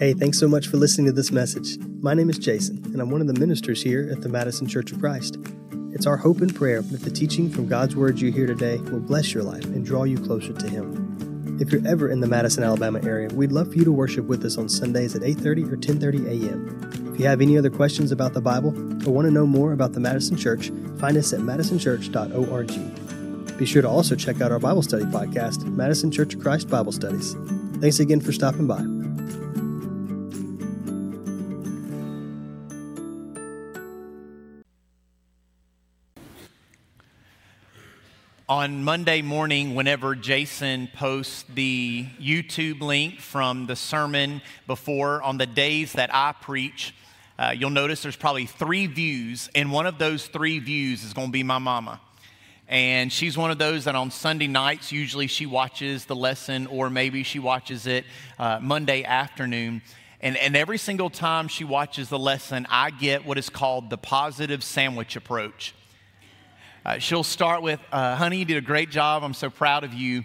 Hey, thanks so much for listening to this message. My name is Jason, and I'm one of the ministers here at the Madison Church of Christ. It's our hope and prayer that the teaching from God's Word you hear today will bless your life and draw you closer to Him. If you're ever in the Madison, Alabama area, we'd love for you to worship with us on Sundays at 8:30 or 10:30 a.m. If you have any other questions about the Bible or want to know more about the Madison Church, find us at madisonchurch.org. Be sure to also check out our Bible study podcast, Madison Church of Christ Bible Studies. Thanks again for stopping by. On Monday morning, whenever Jason posts the YouTube link from the sermon before, on the days that I preach, you'll notice there's probably 3 views, and one of those 3 views is going to be my mama. And she's one of those that on Sunday nights, usually she watches the lesson, or maybe she watches it Monday afternoon. And every single time she watches the lesson, I get what is called the positive sandwich approach. She'll start with, honey, you did a great job. I'm so proud of you.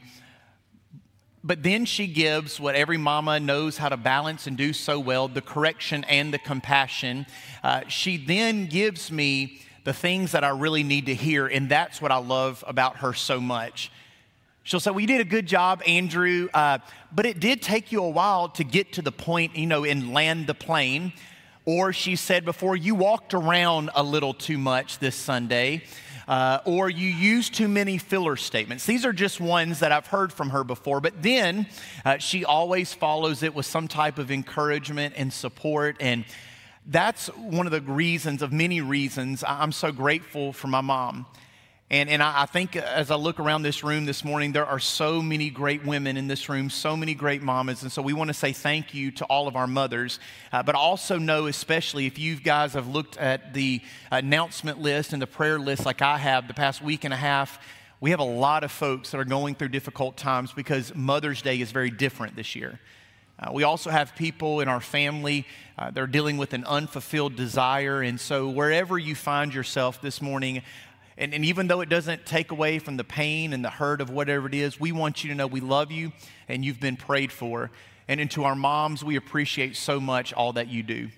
But then she gives what every mama knows how to balance and do so well, the correction and the compassion. She then gives me the things that I really need to hear, and that's what I love about her so much. She'll say, well, you did a good job, Andrew, but it did take you a while to get to the point, and land the plane. Or she said before, you walked around a little too much this Sunday. Or you use too many filler statements. These are just ones that I've heard from her before, but then she always follows it with some type of encouragement and support, and that's one of the reasons, of many reasons, I'm so grateful for my mom. And I think as I look around this room this morning, there are so many great women in this room, so many great mamas. And so we want to say thank you to all of our mothers. But also know, especially if you guys have looked at the announcement list and the prayer list like I have the past week and a half, we have a lot of folks that are going through difficult times because Mother's Day is very different this year. We also have people in our family that are dealing with an unfulfilled desire. And so wherever you find yourself this morning, and even though it doesn't take away from the pain and the hurt of whatever it is, we want you to know we love you and you've been prayed for. And to our moms, we appreciate so much all that you do.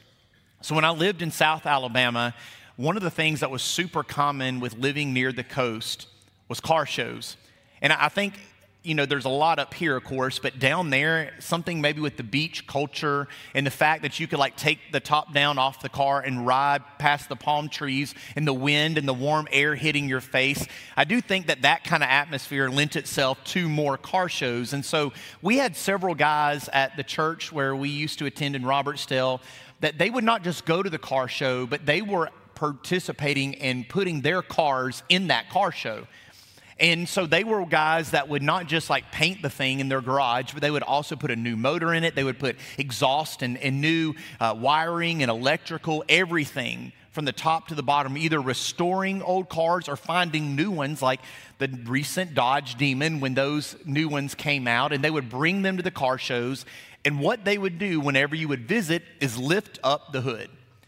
So when I lived in South Alabama, one of the things that was super common with living near the coast was car shows. And I think, there's a lot up here, of course, but down there, something maybe with the beach culture and the fact that you could take the top down off the car and ride past the palm trees and the wind and the warm air hitting your face. I do think that kind of atmosphere lent itself to more car shows. And so we had several guys at the church where we used to attend in Robertsdale that they would not just go to the car show, but they were participating and putting their cars in that car show. And so they were guys that would not just paint the thing in their garage, but they would also put a new motor in it. They would put exhaust and new wiring and electrical, everything from the top to the bottom, either restoring old cars or finding new ones like the recent Dodge Demon when those new ones came out. And they would bring them to the car shows. And what they would do whenever you would visit is lift up the hood.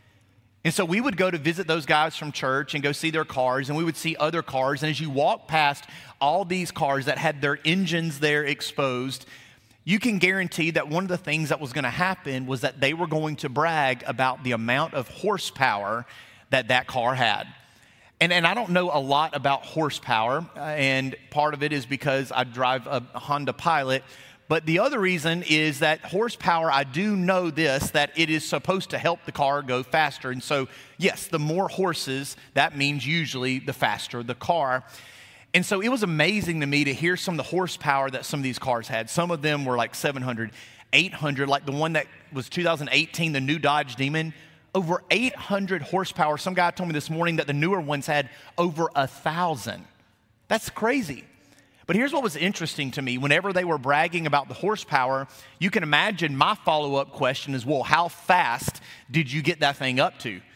And so we would go to visit those guys from church and go see their cars, and we would see other cars. And as you walk past all these cars that had their engines there exposed, you can guarantee that one of the things that was going to happen was that they were going to brag about the amount of horsepower that car had. And I don't know a lot about horsepower, and part of it is because I drive a Honda Pilot. But the other reason is that horsepower, I do know this, that it is supposed to help the car go faster. And so, yes, the more horses, that means usually the faster the car. And so it was amazing to me to hear some of the horsepower that some of these cars had. Some of them were 700, 800, like the one that was 2018, the new Dodge Demon, over 800 horsepower. Some guy told me this morning that the newer ones had over 1,000. That's crazy. But here's what was interesting to me. Whenever they were bragging about the horsepower, you can imagine my follow-up question is, well, how fast did you get that thing up to?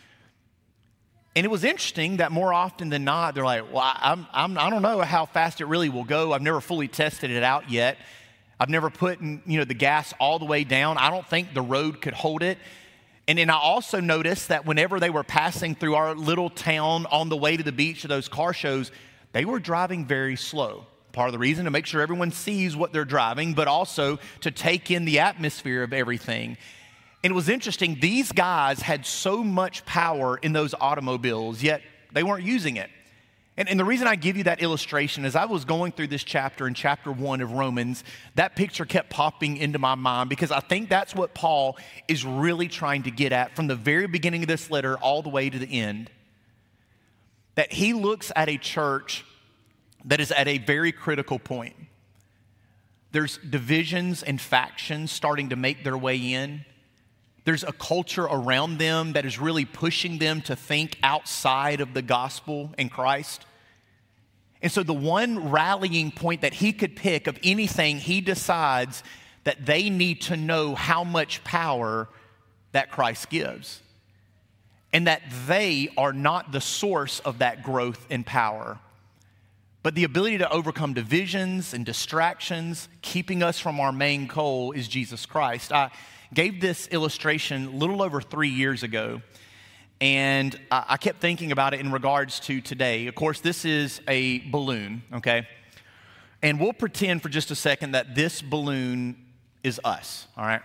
And it was interesting that more often than not, they're like, well, I don't know how fast it really will go. I've never fully tested it out yet. I've never put the gas all the way down. I don't think the road could hold it. And then I also noticed that whenever they were passing through our little town on the way to the beach to those car shows, they were driving very slow. part of the reason to make sure everyone sees what they're driving, but also to take in the atmosphere of everything. And it was interesting, these guys had so much power in those automobiles, yet they weren't using it. And the reason I give you that illustration is I was going through this chapter in chapter 1 of Romans, that picture kept popping into my mind because I think that's what Paul is really trying to get at from the very beginning of this letter all the way to the end. That he looks at a church that is at a very critical point. There's divisions and factions starting to make their way in. There's a culture around them that is really pushing them to think outside of the gospel and Christ. And so the one rallying point that he could pick of anything, he decides that they need to know how much power that Christ gives. And that they are not the source of that growth and power, but the ability to overcome divisions and distractions, keeping us from our main goal, is Jesus Christ. I gave this illustration a little over 3 years ago, and I kept thinking about it in regards to today. Of course, this is a balloon, okay? And we'll pretend for just a second that this balloon is us, all right?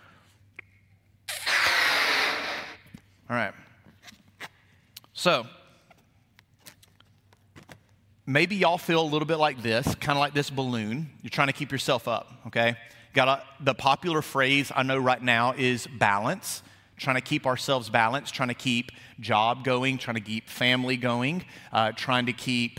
All right. So, maybe y'all feel a little bit like this, kind of like this balloon. You're trying to keep yourself up, okay? The popular phrase I know right now is balance. Trying to keep ourselves balanced, trying to keep job going, trying to keep family going, trying to keep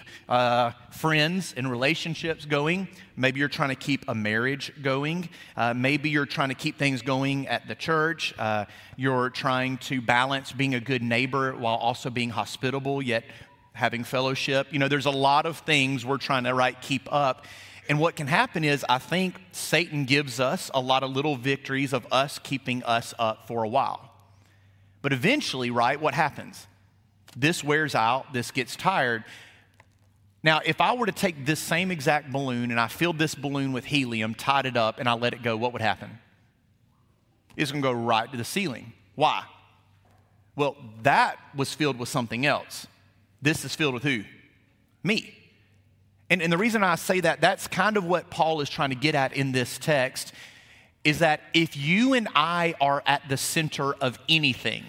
friends and relationships going. Maybe you're trying to keep a marriage going. Maybe you're trying to keep things going at the church. You're trying to balance being a good neighbor while also being hospitable, yet having fellowship. You know, there's a lot of things we're trying to keep up. And what can happen is I think Satan gives us a lot of little victories of us keeping us up for a while. But eventually, what happens? This wears out, this gets tired. Now, if I were to take this same exact balloon and I filled this balloon with helium, tied it up, and I let it go, what would happen? It's going to go right to the ceiling. Why? Well, that was filled with something else. This is filled with who? Me. And the reason I say that, that's kind of what Paul is trying to get at in this text, is that if you and I are at the center of anything,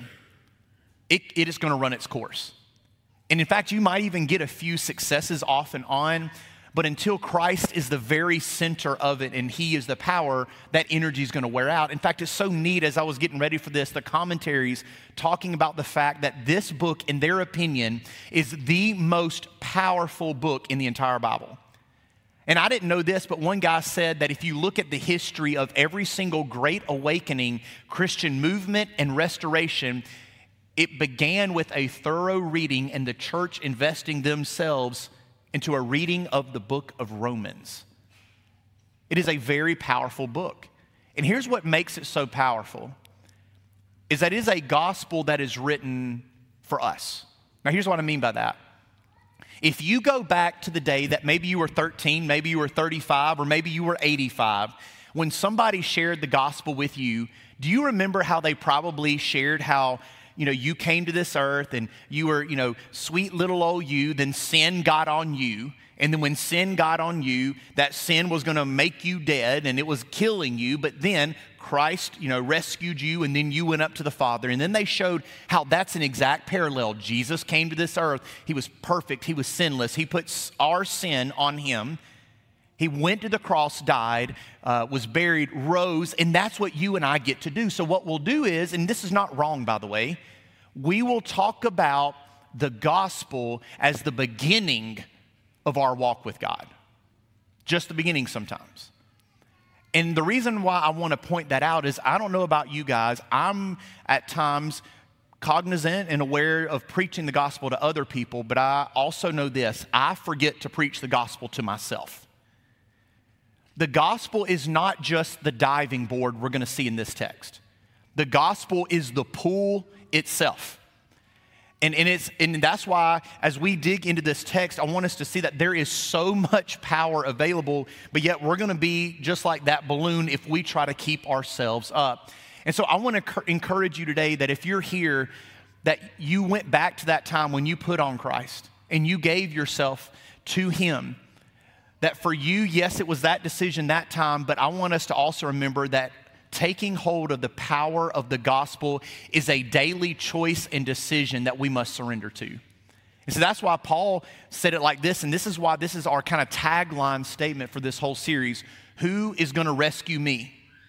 it is going to run its course. And in fact, you might even get a few successes off and on, but until Christ is the very center of it and he is the power, that energy is going to wear out. In fact, it's so neat, as I was getting ready for this, the commentaries talking about the fact that this book, in their opinion, is the most powerful book in the entire Bible. And I didn't know this, but one guy said that if you look at the history of every single great awakening, Christian movement, and restoration, it began with a thorough reading and the church investing themselves into a reading of the book of Romans. It is a very powerful book. And here's what makes it so powerful, is that it is a gospel that is written for us. Now here's what I mean by that. If you go back to the day that maybe you were 13, maybe you were 35, or maybe you were 85, when somebody shared the gospel with you, do you remember how they probably shared how, you came to this earth and you were, sweet little old you, then sin got on you. And then when sin got on you, that sin was going to make you dead and it was killing you. But then Christ, rescued you, and then you went up to the Father. And then they showed how that's an exact parallel. Jesus came to this earth. He was perfect. He was sinless. He put our sin on him. He went to the cross, died, was buried, rose, and that's what you and I get to do. So what we'll do is, and this is not wrong, by the way, we will talk about the gospel as the beginning of our walk with God. Just the beginning sometimes. And the reason why I want to point that out is I don't know about you guys. I'm at times cognizant and aware of preaching the gospel to other people, but I also know this. I forget to preach the gospel to myself. The gospel is not just the diving board we're going to see in this text. The gospel is the pool itself. And that's why, as we dig into this text, I want us to see that there is so much power available, but yet we're going to be just like that balloon if we try to keep ourselves up. And so I want to encourage you today that if you're here, that you went back to that time when you put on Christ and you gave yourself to him, that for you, yes, it was that decision that time, but I want us to also remember that taking hold of the power of the gospel is a daily choice and decision that we must surrender to. And so that's why Paul said it like this, and this is why this is our kind of tagline statement for this whole series. Who is going to rescue me?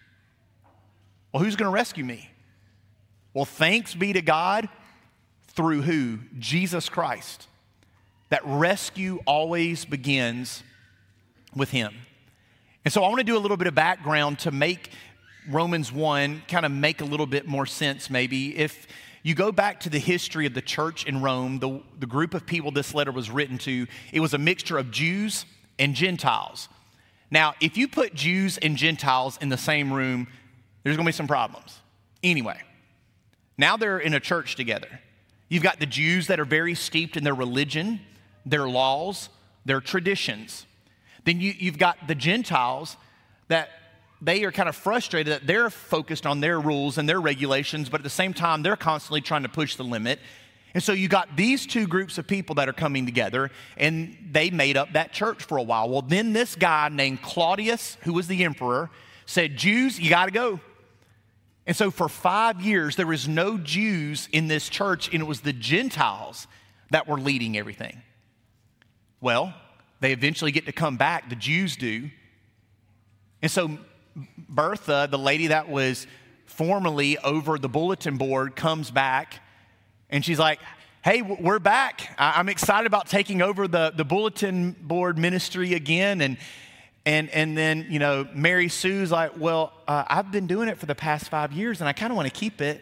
Well, who's going to rescue me? Well, thanks be to God through who? Jesus Christ. That rescue always begins with him. And so I want to do a little bit of background to make Romans 1 kind of make a little bit more sense maybe. If you go back to the history of the church in Rome, the group of people this letter was written to, it was a mixture of Jews and Gentiles. Now, if you put Jews and Gentiles in the same room, there's going to be some problems. Anyway, now they're in a church together. You've got the Jews that are very steeped in their religion, their laws, their traditions. Then you've got the Gentiles that they are kind of frustrated that they're focused on their rules and their regulations, but at the same time, they're constantly trying to push the limit. And so you got these two groups of people that are coming together, and they made up that church for a while. Well, then this guy named Claudius, who was the emperor, said, Jews, you got to go. And so for 5 years, there was no Jews in this church, and it was the Gentiles that were leading everything. Well, they eventually get to come back, the Jews do. And so Bertha, the lady that was formerly over the bulletin board, comes back, and she's like, hey, we're back. I'm excited about taking over the bulletin board ministry again. And then, you know, Mary Sue's like, well, I've been doing it for the past 5 years, and I kind of want to keep it.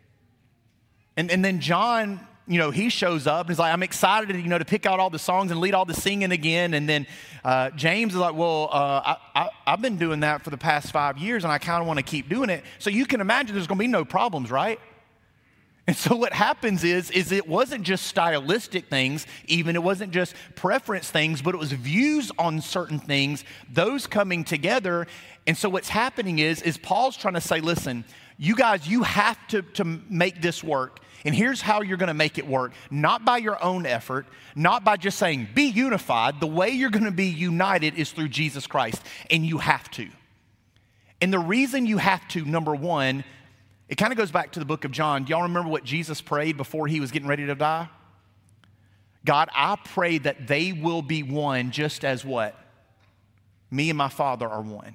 And then John, you know, he shows up, and he's like, I'm excited, you know, to pick out all the songs and lead all the singing again. And then James is like, well, I've been doing that for the past 5 years, and I kind of want to keep doing it. So you can imagine there's going to be no problems, right? And so what happens is it wasn't just stylistic things, even it wasn't just preference things, but it was views on certain things, those coming together. And so what's happening is Paul's trying to say, listen, you guys, you have to make this work. And here's how you're going to make it work. Not by your own effort, not by just saying, be unified. The way you're going to be united is through Jesus Christ, and you have to. And the reason you have to, number one, it kind of goes back to the book of John. Do y'all remember what Jesus prayed before he was getting ready to die? God, I pray that they will be one just as what? Me and my Father are one.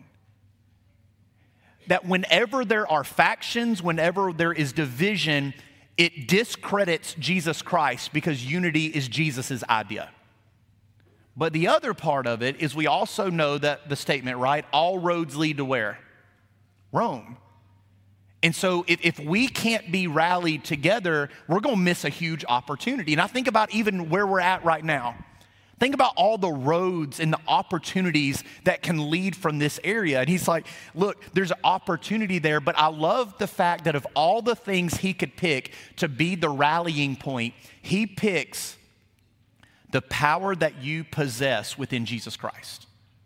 That whenever there are factions, whenever there is division, it discredits Jesus Christ because unity is Jesus' idea. But the other part of it is we also know that the statement, right? All roads lead to where? Rome. And so if we can't be rallied together, we're going to miss a huge opportunity. And I think about even where we're at right now. Think about all the roads and the opportunities that can lead from this area. And he's like, look, there's an opportunity there, but I love the fact that of all the things he could pick to be the rallying point, he picks the power that you possess within Jesus Christ.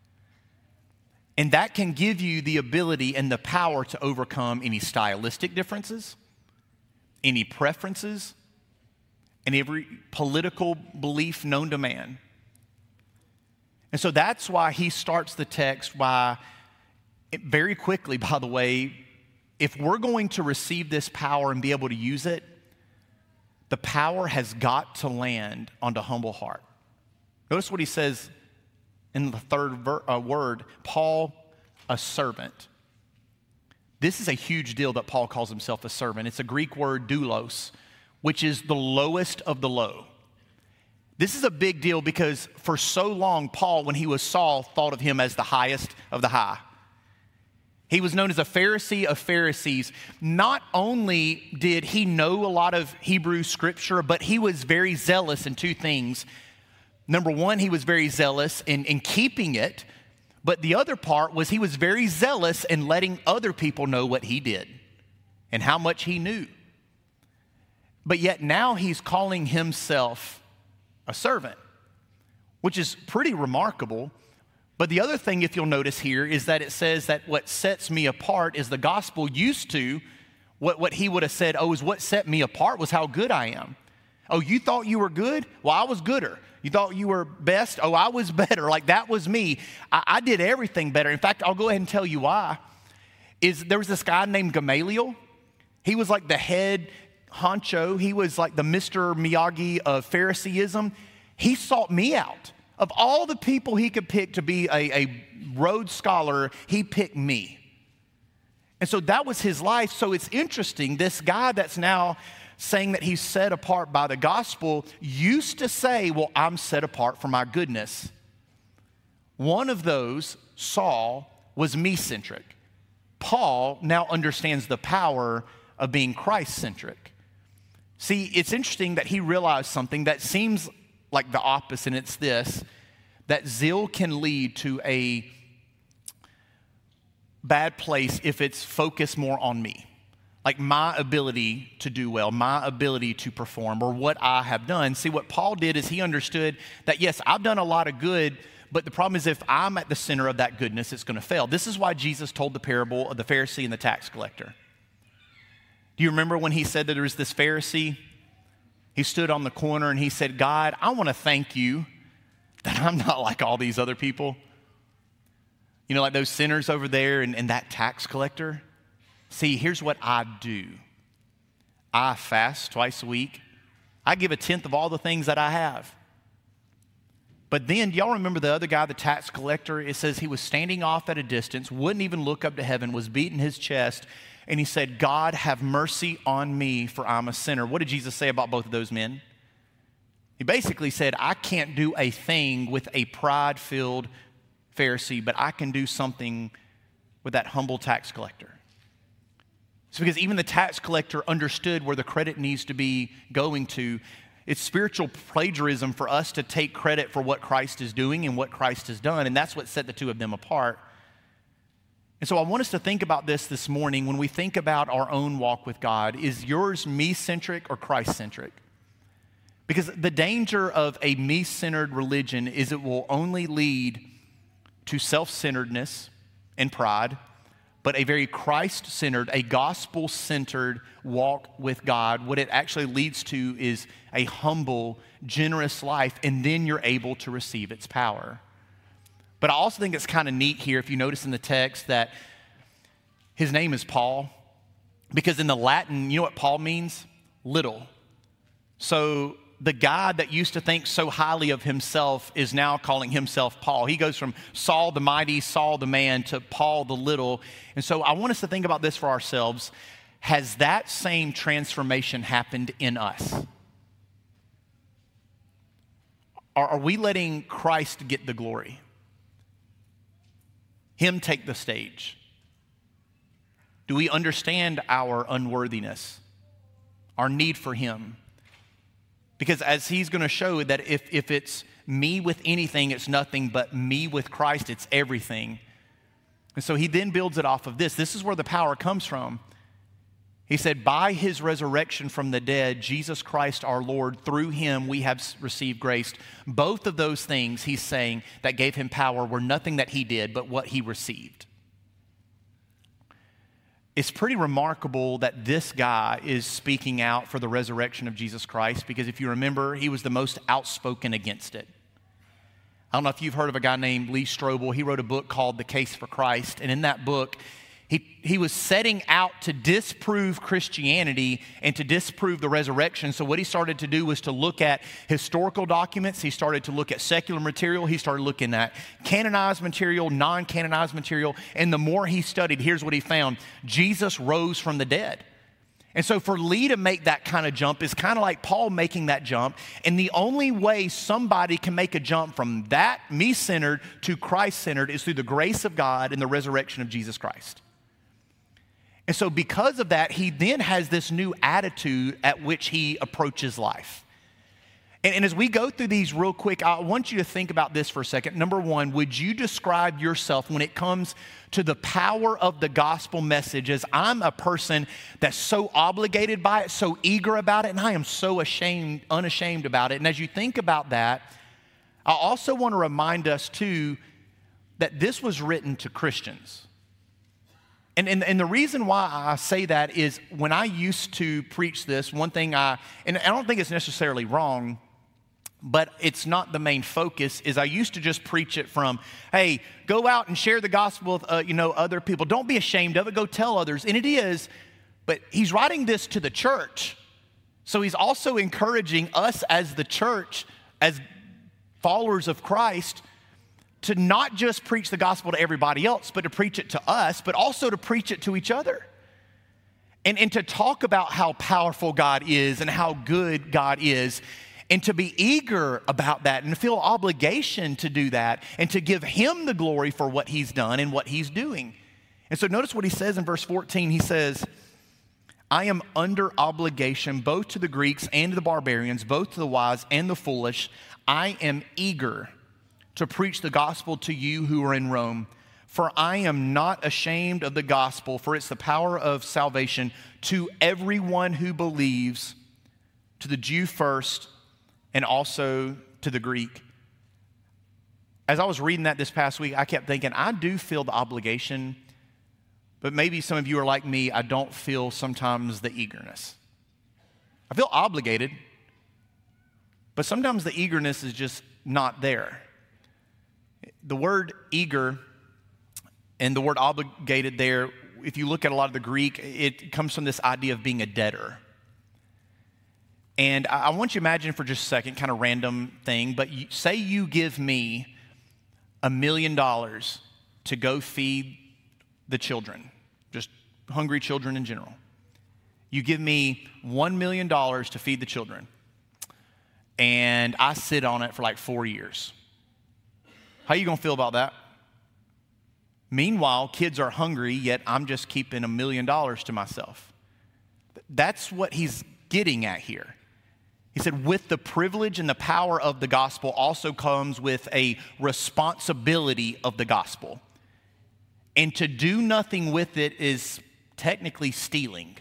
And that can give you the ability and the power to overcome any stylistic differences, any preferences, and every political belief known to man. And so that's why he starts the text by, very quickly, by the way, if we're going to receive this power and be able to use it, the power has got to land on the humble heart. Notice what he says in the third word, Paul, a servant. This is a huge deal that Paul calls himself a servant. It's a Greek word, doulos, which is the lowest of the low. This is a big deal because for so long, Paul, when he was Saul, thought of him as the highest of the high. He was known as a Pharisee of Pharisees. Not only did he know a lot of Hebrew scripture, but he was very zealous in two things. Number one, he was very zealous in keeping it, but the other part was he was very zealous in letting other people know what he did and how much he knew. But yet now he's calling himself a servant, which is pretty remarkable. But the other thing, if you'll notice here, is that it says that what sets me apart is the gospel used to, what he would have said, is what set me apart was how good I am. Oh, you thought you were good? Well, I was gooder. You thought you were best? Oh, I was better. Like, that was me. I did everything better. In fact, I'll go ahead and tell you why. There was this guy named Gamaliel. He was like the head honcho. He was like the Mr. Miyagi of Phariseeism. He sought me out. Of all the people he could pick to be a Rhodes Scholar, he picked me. And so that was his life. So it's interesting, this guy that's now saying that he's set apart by the gospel used to say, well, I'm set apart for my goodness. One of those, Saul, was me-centric. Paul now understands the power of being Christ-centric. See, it's interesting that he realized something that seems like the opposite, and it's this, that zeal can lead to a bad place if it's focused more on me. Like my ability to do well, my ability to perform, or what I have done. See, what Paul did is he understood that, yes, I've done a lot of good, but the problem is if I'm at the center of that goodness, it's going to fail. This is why Jesus told the parable of the Pharisee and the tax collector. Do you remember when he said that there was this Pharisee? He stood on the corner and he said, God, I want to thank you that I'm not like all these other people. You know, like those sinners over there and that tax collector. See, here's what I do. I fast twice a week. I give 1/10 of all the things that I have. But then, do y'all remember the other guy, the tax collector? It says he was standing off at a distance, wouldn't even look up to heaven, was beating his chest, and he said, God, have mercy on me, for I'm a sinner. What did Jesus say about both of those men? He basically said, I can't do a thing with a pride-filled Pharisee, but I can do something with that humble tax collector. It's because even the tax collector understood where the credit needs to be going to. It's spiritual plagiarism for us to take credit for what Christ is doing and what Christ has done, and that's what set the two of them apart. And so I want us to think about this morning when we think about our own walk with God. Is yours me-centric or Christ-centric? Because the danger of a me-centered religion is it will only lead to self-centeredness and pride, but a very Christ-centered, a gospel-centered walk with God, what it actually leads to is a humble, generous life, and then you're able to receive its power. But I also think it's kind of neat here, if you notice in the text, that his name is Paul, because in the Latin, you know what Paul means? Little. So the guy that used to think so highly of himself is now calling himself Paul. He goes from Saul the mighty, Saul the man, to Paul the little. And so I want us to think about this for ourselves. Has that same transformation happened in us? Are we letting Christ get the glory? Him take the stage? Do we understand our unworthiness, our need for Him? Because as he's going to show that if it's me with anything, it's nothing, but me with Christ, it's everything. And so he then builds it off of this. This is where the power comes from. He said, by his resurrection from the dead, Jesus Christ our Lord, through him we have received grace. Both of those things, he's saying, that gave him power were nothing that he did, but what he received. It's pretty remarkable that this guy is speaking out for the resurrection of Jesus Christ, because if you remember, he was the most outspoken against it. I don't know if you've heard of a guy named Lee Strobel. He wrote a book called The Case for Christ, and in that book, he was setting out to disprove Christianity and to disprove the resurrection. So what he started to do was to look at historical documents. He started to look at secular material. He started looking at canonized material, non-canonized material. And the more he studied, here's what he found. Jesus rose from the dead. And so for Lee to make that kind of jump is kind of like Paul making that jump. And the only way somebody can make a jump from that me-centered to Christ-centered is through the grace of God and the resurrection of Jesus Christ. And so because of that, he then has this new attitude at which he approaches life. And as we go through these real quick, I want you to think about this for a second. Number one, would you describe yourself when it comes to the power of the gospel message as I'm a person that's so obligated by it, so eager about it, and I am so unashamed about it. And as you think about that, I also want to remind us too that this was written to Christians. And the reason why I say that is when I used to preach this, one thing and I don't think it's necessarily wrong, but it's not the main focus, is I used to just preach it from, hey, go out and share the gospel with, other people. Don't be ashamed of it. Go tell others. And it is, but he's writing this to the church. So he's also encouraging us as the church, as followers of Christ, to not just preach the gospel to everybody else, but to preach it to us, but also to preach it to each other. And to talk about how powerful God is and how good God is, and to be eager about that and feel obligation to do that and to give him the glory for what he's done and what he's doing. And so notice what he says in verse 14. He says, I am under obligation both to the Greeks and to the barbarians, both to the wise and the foolish. I am eager to preach the gospel to you who are in Rome. For I am not ashamed of the gospel, for it's the power of salvation to everyone who believes, to the Jew first, and also to the Greek. As I was reading that this past week, I kept thinking, I do feel the obligation, but maybe some of you are like me, I don't feel sometimes the eagerness. I feel obligated, but sometimes the eagerness is just not there. The word eager and the word obligated there, if you look at a lot of the Greek, it comes from this idea of being a debtor. And I want you to imagine for just a second, kind of random thing, but say you give me $1 million to go feed the children, just hungry children in general. You give me $1 million to feed the children, and I sit on it for like 4 years. How are you going to feel about that? Meanwhile, kids are hungry, yet I'm just keeping $1 million to myself. That's what he's getting at here. He said, with the privilege and the power of the gospel also comes with a responsibility of the gospel. And to do nothing with it is technically stealing.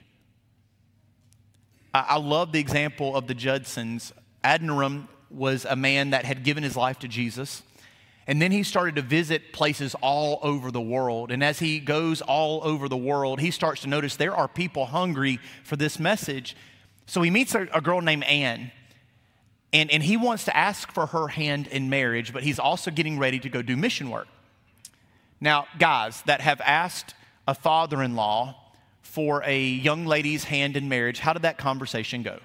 I love the example of the Judsons. Adoniram was a man that had given his life to Jesus. And then he started to visit places all over the world. And as he goes all over the world, he starts to notice there are people hungry for this message. So he meets a girl named Anne. And he wants to ask for her hand in marriage, but he's also getting ready to go do mission work. Now, guys that have asked a father-in-law for a young lady's hand in marriage, how did that conversation go?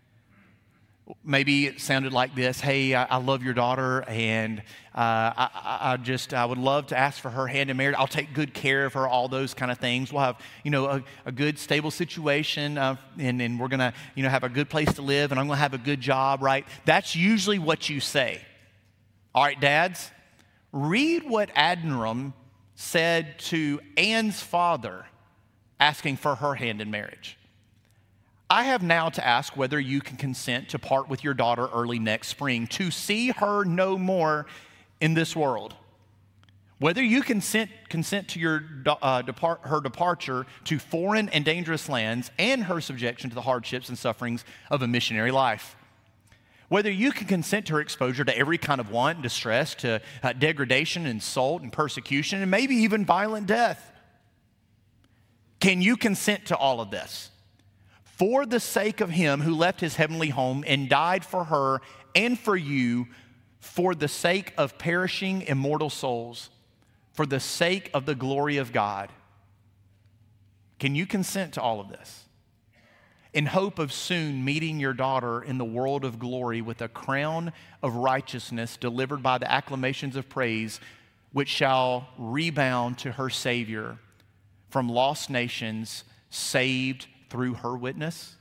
Maybe it sounded like this: hey, I love your daughter, and I would love to ask for her hand in marriage. I'll take good care of her, all those kind of things. We'll have, a good, stable situation, and we're going to, have a good place to live, and I'm going to have a good job, right? That's usually what you say. All right, dads, read what Adoniram said to Anne's father asking for her hand in marriage. I have now to ask whether you can consent to part with your daughter early next spring, to see her no more in this world. Whether you consent to her departure to foreign and dangerous lands and her subjection to the hardships and sufferings of a missionary life. Whether you can consent to her exposure to every kind of want and distress, to degradation, insult, and persecution, and maybe even violent death. Can you consent to all of this? For the sake of him who left his heavenly home and died for her and for you, for the sake of perishing immortal souls, for the sake of the glory of God. Can you consent to all of this? In hope of soon meeting your daughter in the world of glory with a crown of righteousness delivered by the acclamations of praise, which shall rebound to her Savior from lost nations, saved through her witness?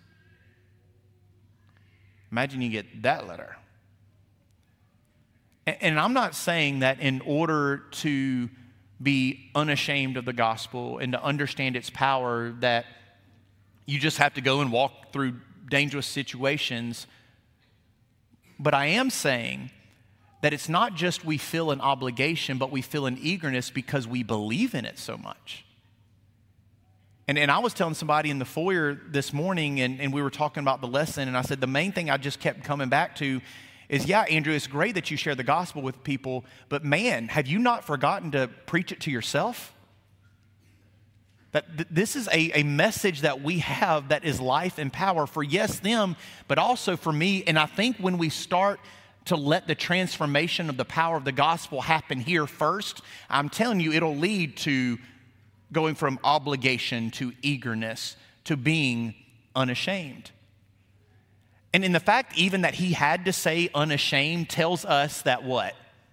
Imagine you get that letter. And I'm not saying that in order to be unashamed of the gospel and to understand its power that you just have to go and walk through dangerous situations. But I am saying that it's not just we feel an obligation, but we feel an eagerness because we believe in it so much. And I was telling somebody in the foyer this morning, and we were talking about the lesson, and I said the main thing I just kept coming back to is, yeah, Andrew, it's great that you share the gospel with people, but man, have you not forgotten to preach it to yourself? That this is a message that we have that is life and power for, yes, them, but also for me. And I think when we start to let the transformation of the power of the gospel happen here first, I'm telling you, it'll lead to going from obligation to eagerness to being unashamed. And in the fact even that he had to say unashamed tells us that what?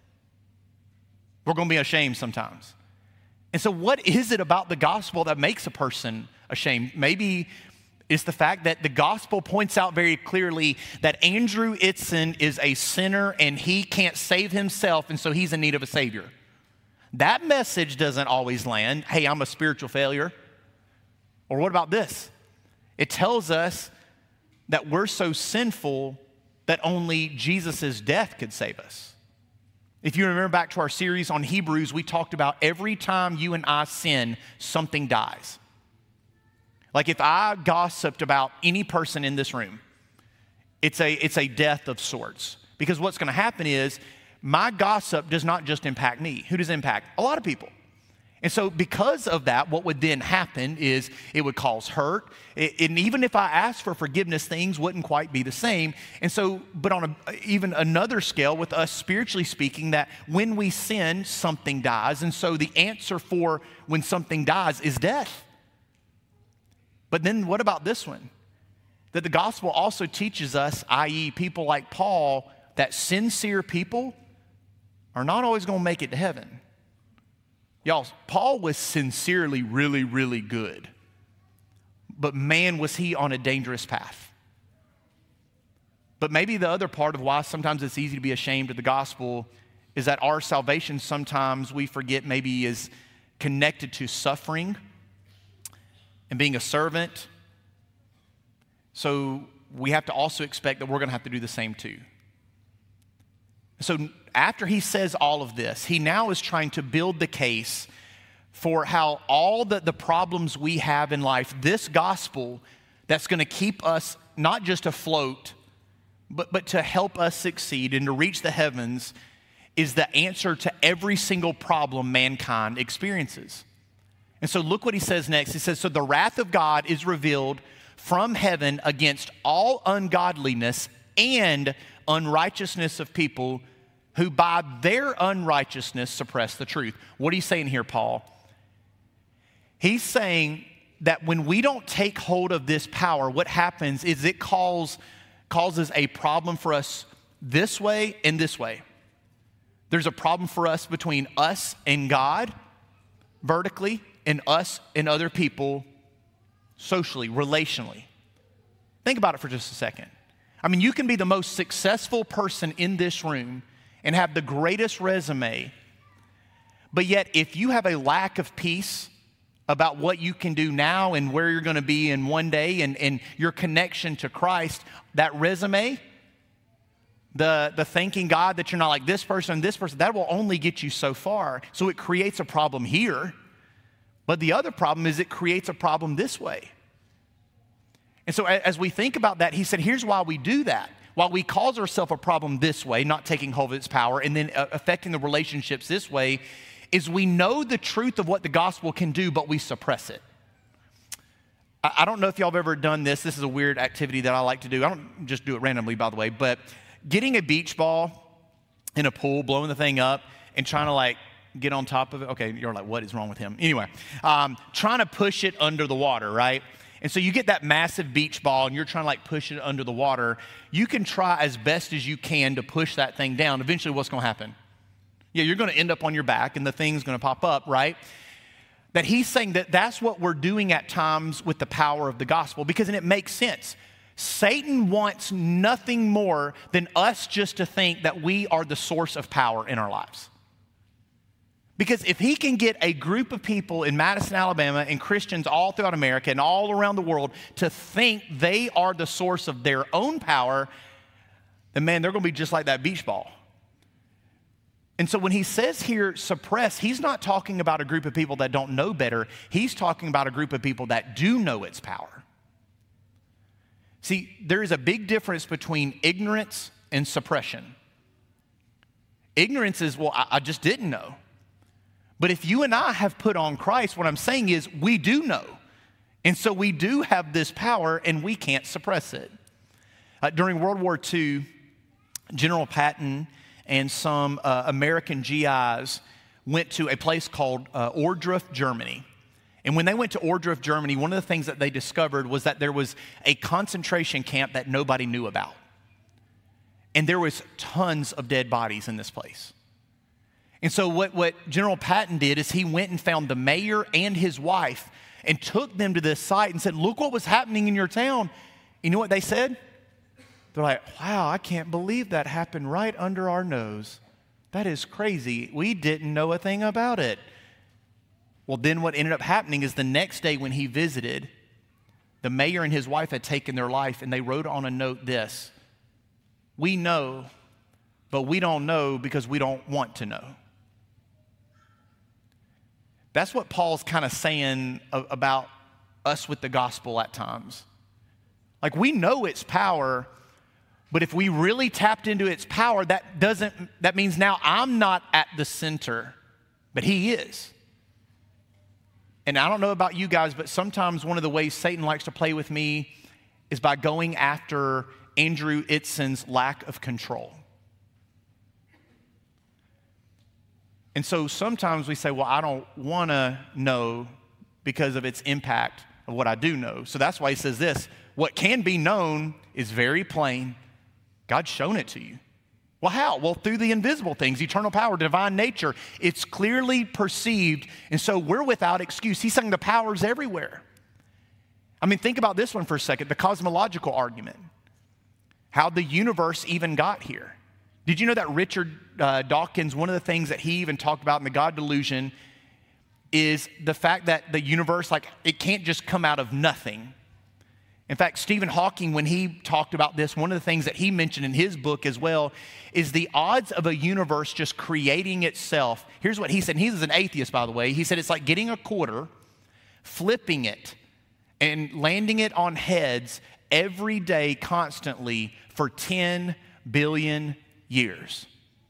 We're going to be ashamed sometimes. And so what is it about the gospel that makes a person ashamed? Maybe it's the fact that the gospel points out very clearly that Andrew Itzen is a sinner and he can't save himself, and so he's in need of a savior. That message doesn't always land. Hey, I'm a spiritual failure. Or what about this? It tells us that we're so sinful that only Jesus' death could save us. If you remember back to our series on Hebrews, we talked about every time you and I sin, something dies. Like if I gossiped about any person in this room, it's a death of sorts. Because what's going to happen is my gossip does not just impact me. Who does it impact? A lot of people. And so because of that, what would then happen is it would cause hurt. And even if I asked for forgiveness, things wouldn't quite be the same. And so, but on even another scale with us spiritually speaking, that when we sin, something dies. And so the answer for when something dies is death. But then what about this one? That the gospel also teaches us, i.e. people like Paul, that sincere people are not always going to make it to heaven. Y'all, Paul was sincerely really, really good. But man, was he on a dangerous path. But maybe the other part of why sometimes it's easy to be ashamed of the gospel is that our salvation sometimes we forget maybe is connected to suffering and being a servant. So we have to also expect that we're going to have to do the same too. So after he says all of this, he now is trying to build the case for how all the problems we have in life, this gospel that's going to keep us not just afloat, but to help us succeed and to reach the heavens is the answer to every single problem mankind experiences. And so look what he says next. He says, so the wrath of God is revealed from heaven against all ungodliness and unrighteousness of people who by their unrighteousness suppress the truth. What are you saying here, Paul? He's saying that when we don't take hold of this power, what happens is it causes a problem for us this way and this way. There's a problem for us between us and God vertically and us and other people socially, relationally. Think about it for just a second. I mean, you can be the most successful person in this room and have the greatest resume, but yet if you have a lack of peace about what you can do now and where you're going to be in one day and your connection to Christ, that resume, the thanking God that you're not like this person, that will only get you so far. So it creates a problem here, but the other problem is it creates a problem this way. And so as we think about that, he said, here's why we do that. While we cause ourselves a problem this way, not taking hold of its power, and then affecting the relationships this way, is we know the truth of what the gospel can do, but we suppress it. I don't know if y'all have ever done this. This is a weird activity that I like to do. I don't just do it randomly, by the way, but getting a beach ball in a pool, blowing the thing up, and trying to like get on top of it. Okay, you're like, what is wrong with him? Anyway, trying to push it under the water, right? And so you get that massive beach ball and you're trying to like push it under the water. You can try as best as you can to push that thing down. Eventually what's going to happen? Yeah, you're going to end up on your back and the thing's going to pop up, right? That he's saying that that's what we're doing at times with the power of the gospel, because and it makes sense. Satan wants nothing more than us just to think that we are the source of power in our lives. Because if he can get a group of people in Madison, Alabama, and Christians all throughout America and all around the world to think they are the source of their own power, then man, they're going to be just like that beach ball. And so when he says here, suppress, he's not talking about a group of people that don't know better. He's talking about a group of people that do know its power. See, there is a big difference between ignorance and suppression. Ignorance is, well, I just didn't know. But if you and I have put on Christ, what I'm saying is we do know. And so we do have this power and we can't suppress it. During World War II, General Patton and some American GIs went to a place called Ohrdruf, Germany. And when they went to Ohrdruf, Germany, one of the things that they discovered was that there was a concentration camp that nobody knew about. And there was tons of dead bodies in this place. And so what General Patton did is he went and found the mayor and his wife and took them to this site and said, look what was happening in your town. You know what they said? They're like, wow, I can't believe that happened right under our nose. That is crazy. We didn't know a thing about it. Well, then what ended up happening is the next day when he visited, the mayor and his wife had taken their life, and they wrote on a note this: we know, but we don't know because we don't want to know. That's what Paul's kind of saying about us with the gospel at times. Like, we know its power, but if we really tapped into its power, that means now I'm not at the center, but he is. And I don't know about you guys, but sometimes one of the ways Satan likes to play with me is by going after Andrew Itzon's lack of control. And so sometimes we say, well, I don't want to know because of its impact of what I do know. So that's why he says this: what can be known is very plain. God's shown it to you. Well, how? Well, through the invisible things, eternal power, divine nature. It's clearly perceived, and so we're without excuse. He's saying the power's everywhere. I mean, think about this one for a second, the cosmological argument. How the universe even got here. Did you know that Richard Dawkins, one of the things that he even talked about in the God Delusion is the fact that the universe, like, it can't just come out of nothing. In fact, Stephen Hawking, when he talked about this, one of the things that he mentioned in his book as well is the odds of a universe just creating itself. Here's what he said. He's an atheist, by the way. He said it's like getting a quarter, flipping it, and landing it on heads every day constantly for 10 billion years.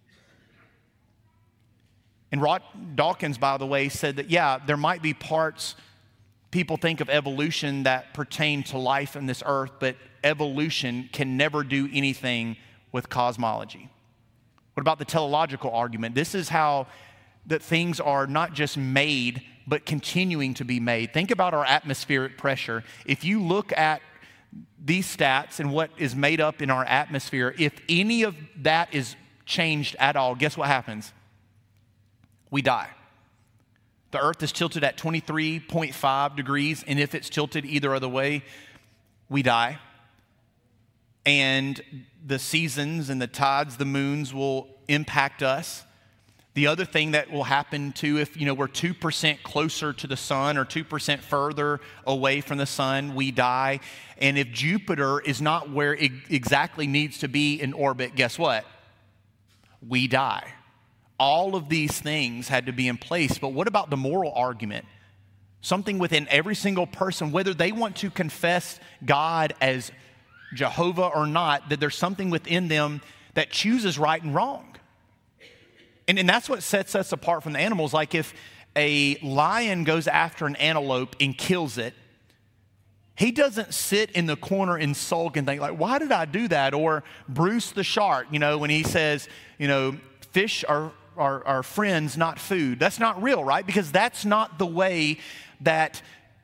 And Rod Dawkins, by the way, said that, yeah, there might be parts people think of evolution that pertain to life in this earth, but evolution can never do anything with cosmology. What about the teleological argument? This is how that things are not just made, but continuing to be made. Think about our atmospheric pressure. If you look at these stats and what is made up in our atmosphere, if any of that is changed at all, guess what happens? We die. The earth is tilted at 23.5 degrees, and if it's tilted either other way, we die. And the seasons and the tides, the moons will impact us. The other thing that will happen too, if we're 2% closer to the sun or 2% further away from the sun, we die. And if Jupiter is not where it exactly needs to be in orbit, guess what? We die. All of these things had to be in place. But what about the moral argument? Something within every single person, whether they want to confess God as Jehovah or not, that there's something within them that chooses right and wrong. And that's what sets us apart from the animals. Like if a lion goes after an antelope and kills it, he doesn't sit in the corner and sulk and think like, why did I do that? Or Bruce the shark, when he says, fish are friends, not food. That's not real, right? Because that's not the way that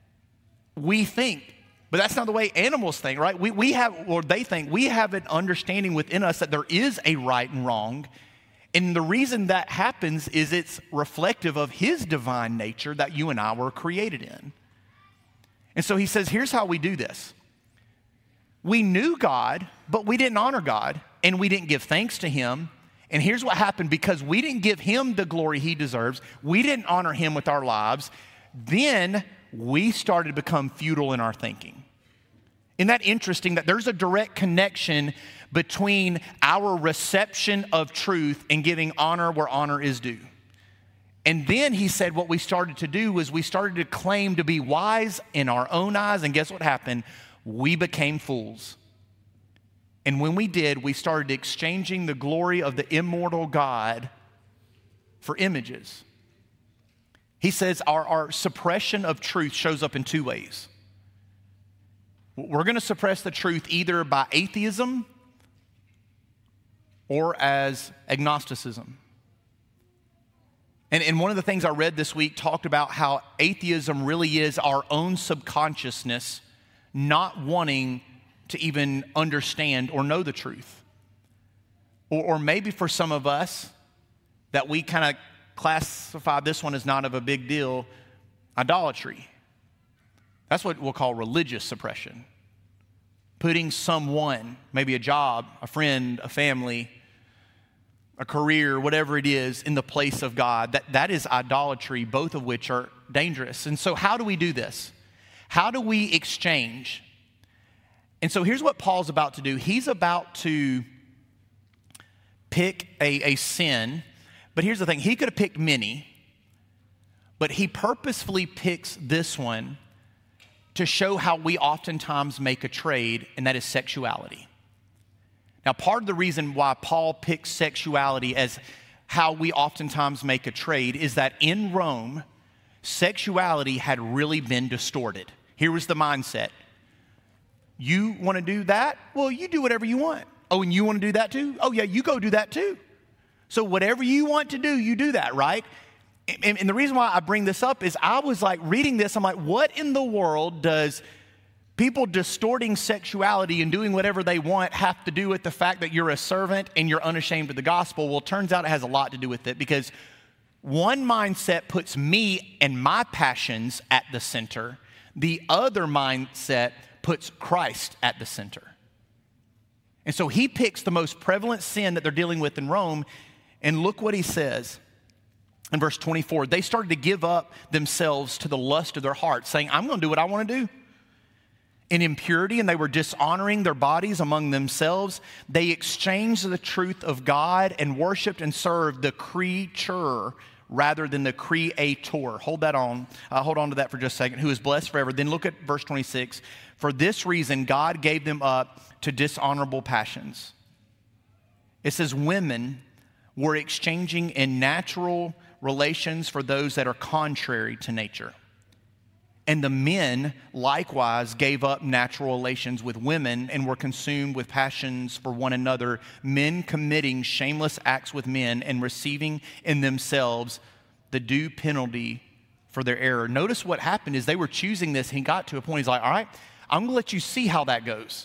we think. But that's not the way animals think, right? They think we have an understanding within us that there is a right and wrong. And the reason that happens is it's reflective of his divine nature that you and I were created in. And so he says, here's how we do this. We knew God, but we didn't honor God, and we didn't give thanks to him. And here's what happened: because we didn't give him the glory he deserves, we didn't honor him with our lives, then we started to become futile in our thinking. Isn't that interesting that there's a direct connection between our reception of truth and giving honor where honor is due? And then he said what we started to do was we started to claim to be wise in our own eyes, and guess what happened? We became fools. And when we did, we started exchanging the glory of the immortal God for images. He says our suppression of truth shows up in two ways. We're going to suppress the truth either by atheism or as agnosticism. And one of the things I read this week talked about how atheism really is our own subconsciousness not wanting to even understand or know the truth. Or maybe for some of us that we kind of classify this one as not of a big deal, idolatry. That's what we'll call religious suppression. Putting someone, maybe a job, a friend, a family, a career, whatever it is, in the place of God. That is idolatry, both of which are dangerous. And so how do we do this? How do we exchange? And so here's what Paul's about to do. He's about to pick a sin, but here's the thing. He could have picked many, but he purposefully picks this one to show how we oftentimes make a trade, and that is sexuality. Now, part of the reason why Paul picks sexuality as how we oftentimes make a trade is that in Rome, sexuality had really been distorted. Here was the mindset. You want to do that? Well, you do whatever you want. Oh, and you want to do that too? Oh, yeah, you go do that too. So whatever you want to do, you do that, right? And the reason why I bring this up is I was like reading this, I'm like, what in the world does people distorting sexuality and doing whatever they want have to do with the fact that you're a servant and you're unashamed of the gospel? Well, it turns out it has a lot to do with it, because one mindset puts me and my passions at the center. The other mindset puts Christ at the center. And so he picks the most prevalent sin that they're dealing with in Rome, and look what he says. In verse 24, they started to give up themselves to the lust of their hearts, saying, I'm going to do what I want to do. In impurity, and they were dishonoring their bodies among themselves, they exchanged the truth of God and worshiped and served the creature rather than the creator. Hold on to that for just a second. Who is blessed forever. Then look at verse 26. For this reason, God gave them up to dishonorable passions. It says women were exchanging in natural relations for those that are contrary to nature. And the men likewise gave up natural relations with women and were consumed with passions for one another, men committing shameless acts with men and receiving in themselves the due penalty for their error. Notice what happened is they were choosing this. He got to a point, he's like, all right, I'm going to let you see how that goes.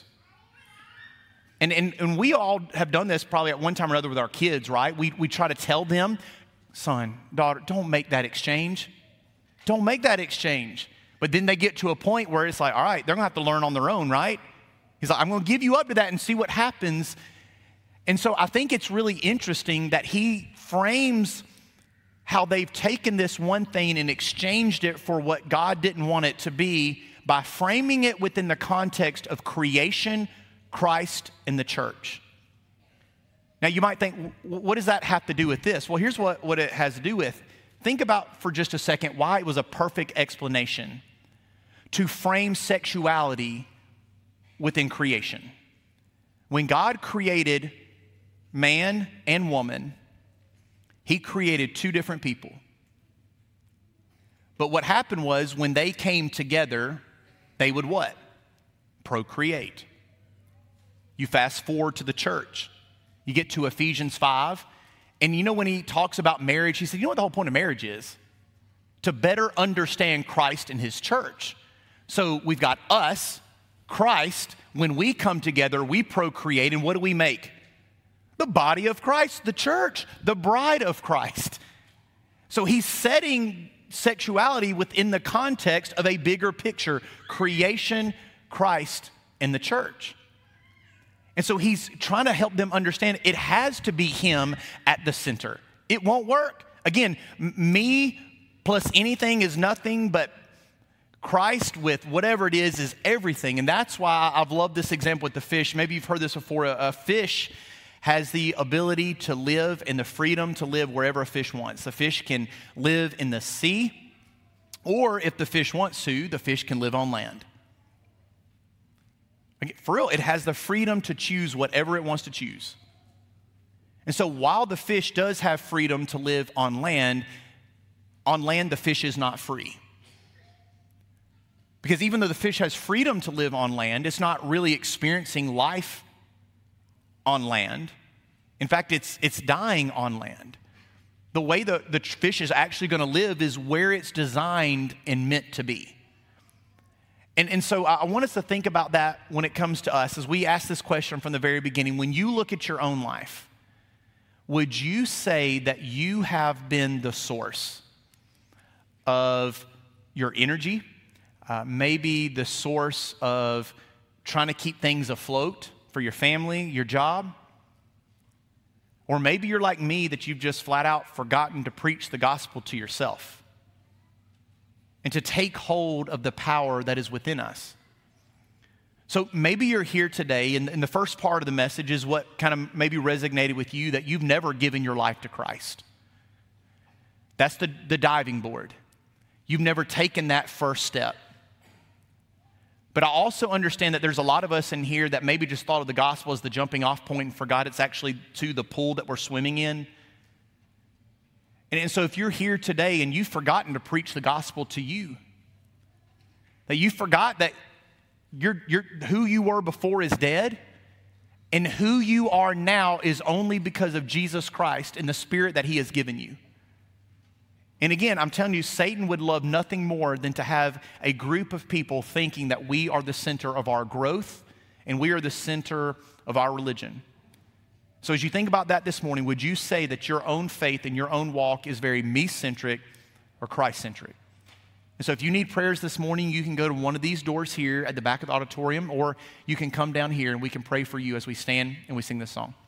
And we all have done this probably at one time or another with our kids, right? We try to tell them, son, daughter, don't make that exchange. Don't make that exchange. But then they get to a point where it's like, all right, they're going to have to learn on their own, right? He's like, I'm going to give you up to that and see what happens. And so I think it's really interesting that he frames how they've taken this one thing and exchanged it for what God didn't want it to be by framing it within the context of creation, Christ, and the church. Now you might think, what does that have to do with this? Well, here's what it has to do with. Think about for just a second why it was a perfect explanation to frame sexuality within creation. When God created man and woman, he created two different people. But what happened was when they came together, they would what? Procreate. You fast forward to the church. You get to Ephesians 5, and you know when he talks about marriage, he said, you know what the whole point of marriage is? To better understand Christ and his church. So we've got us, Christ. When we come together, we procreate, and what do we make? The body of Christ, the church, the bride of Christ. So he's setting sexuality within the context of a bigger picture, creation, Christ, and the church. And so he's trying to help them understand it has to be him at the center. It won't work. Again, me plus anything is nothing, but Christ with whatever it is everything. And that's why I've loved this example with the fish. Maybe you've heard this before. A fish has the ability to live and the freedom to live wherever a fish wants. The fish can live in the sea, or if the fish wants to, the fish can live on land. For real, it has the freedom to choose whatever it wants to choose. And so while the fish does have freedom to live on land, on land the fish is not free. Because even though the fish has freedom to live on land, it's not really experiencing life on land. In fact, it's dying on land. The way the fish is actually going to live is where it's designed and meant to be. And so I want us to think about that when it comes to us as we ask this question from the very beginning. When you look at your own life, would you say that you have been the source of your energy, maybe the source of trying to keep things afloat for your family, your job? Or maybe you're like me, that you've just flat out forgotten to preach the gospel to yourself and to take hold of the power that is within us. So maybe you're here today, and the first part of the message is what kind of maybe resonated with you, that you've never given your life to Christ. That's the diving board. You've never taken that first step. But I also understand that there's a lot of us in here that maybe just thought of the gospel as the jumping off point and forgot it's actually to the pool that we're swimming in. And so if you're here today and you've forgotten to preach the gospel to you, that you forgot that who you were before is dead, and who you are now is only because of Jesus Christ and the Spirit that He has given you. And again, I'm telling you, Satan would love nothing more than to have a group of people thinking that we are the center of our growth and we are the center of our religion. So as you think about that this morning, would you say that your own faith and your own walk is very me-centric or Christ-centric? And so if you need prayers this morning, you can go to one of these doors here at the back of the auditorium, or you can come down here and we can pray for you as we stand and we sing this song.